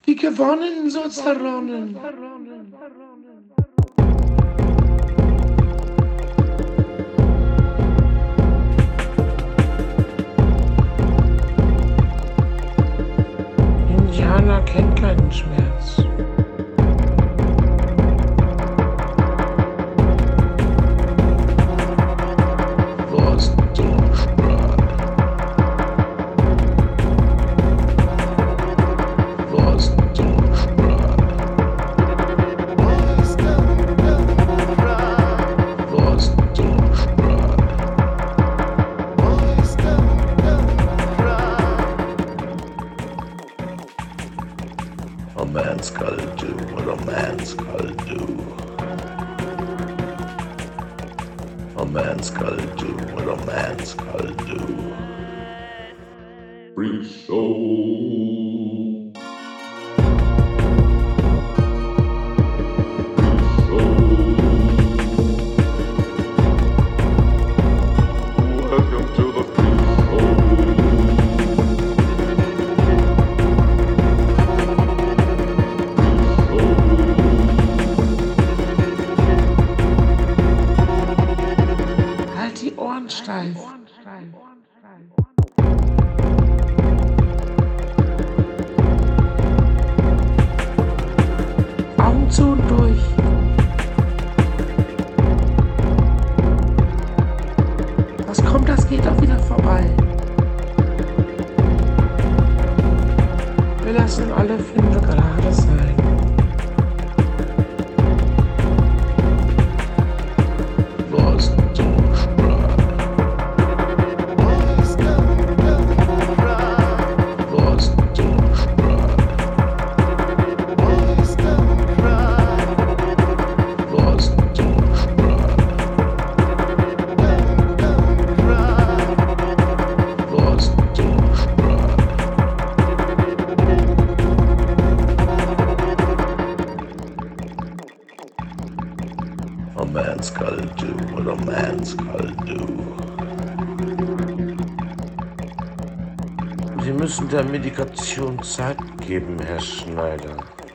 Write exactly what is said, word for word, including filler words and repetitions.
Wie gewonnen soll's verronnen. Indianer kennt keinen Schmerz. A man's gotta do what a man's gotta do. A man's gotta do what a man's gotta do. Free soul. Free soul. Welcome to the free soul. Halt die Ohren steif. Augen zu und durch. Was kommt, das geht auch wieder vorbei. Wir lassen alle fünf gerade sein. A man's gotta do what a man's gotta do. Sie müssen der Medikation Zeit geben, Herr Schneider.